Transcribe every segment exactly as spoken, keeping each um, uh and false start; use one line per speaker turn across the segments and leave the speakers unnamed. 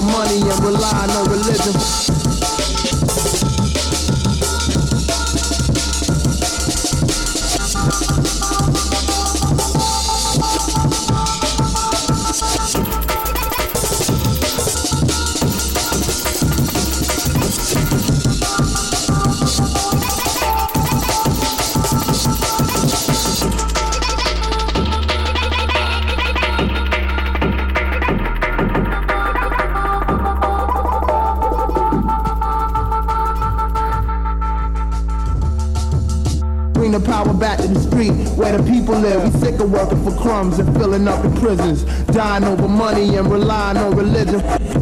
money and relying on religion. Bring the power back to the street where the people live. We sick of working for crumbs and filling up the prisons, dying over money and relying on religion.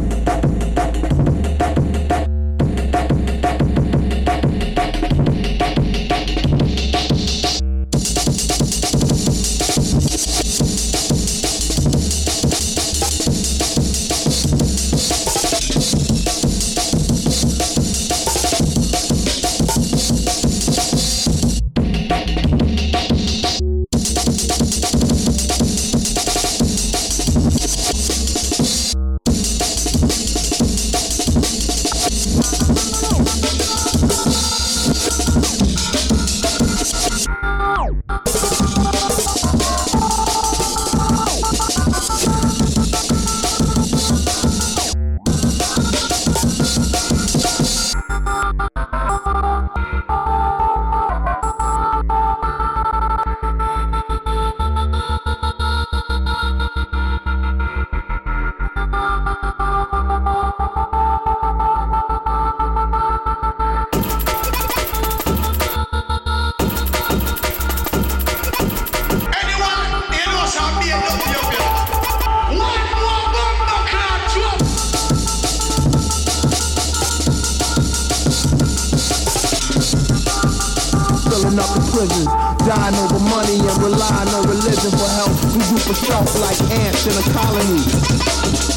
Filling up the prisons, dying over money and relying on religion for help. We do for self like ants in a colony.